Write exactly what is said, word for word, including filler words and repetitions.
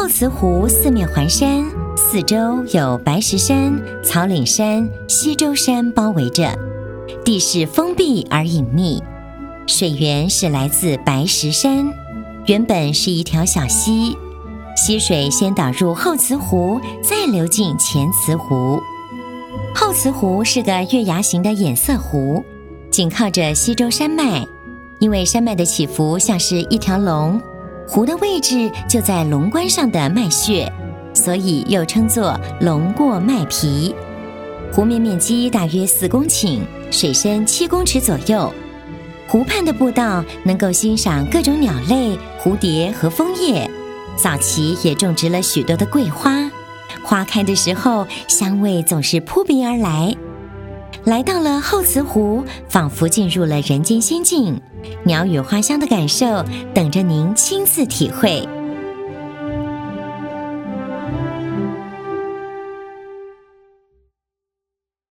后慈湖四面环山，四周有白石山、草岭山、西周山包围着，地势封闭而隐秘。水源是来自白石山，原本是一条小溪，溪水先导入后慈湖，再流进前慈湖。后慈湖是个月牙形的堰塞湖，紧靠着西周山脉，因为山脉的起伏像是一条龙，湖的位置就在龙冠上的脉穴，所以又称作龙过脉皮。湖面面积大约四公顷，水深七公尺左右。湖畔的步道能够欣赏各种鸟类、蝴蝶和枫叶，早期也种植了许多的桂花，花开的时候香味总是扑鼻而来。来到了后慈湖，仿佛进入了人间仙境，鸟语花香的感受等着您亲自体会。